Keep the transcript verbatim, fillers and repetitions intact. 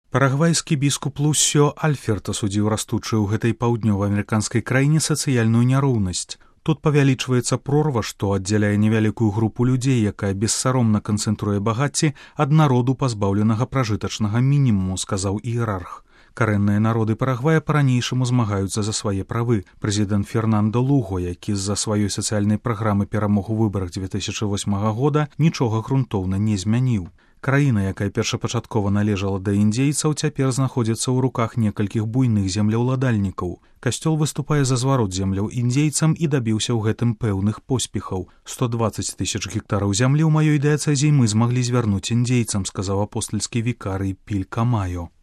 Парагвайскі біскуп Лусё Альферт асудзіў растучую ў гэтай паўднёва-амерыканскай краіне сацыяльную няроўнасць. Тут павялічваецца прорва, што аддзяляе невялікую групу людзей, якая бессаромна канцэнтруе багацці ад народу, пазбаўленага пражытачнага мінімуму, сказаў іерарх. Карэнныя народы Парагвая па-ранейшаму змагаюцца за свае правы. Прэзідэнт Фернандо Луго, які з-за сваёй сацыяльнай праграмы перамог у выбарах дзве тысячы восьмага года, нічога грунтоўна не змяніў. Краіна, якая першапачаткова належала да індзейцаў, цяпер знаходзіцца ў руках некалькіх буйных землеўладальнікаў. Касцёл выступае за зварот земляў індзейцам і дабіўся ў гэтым пэўных поспехаў. сто дваццаць тысяч гектараў зямлі ў маёй дыяцэзіі мы змаглі звярнуць індзейцам, сказаў апостальскі вікарый Піль Камайо.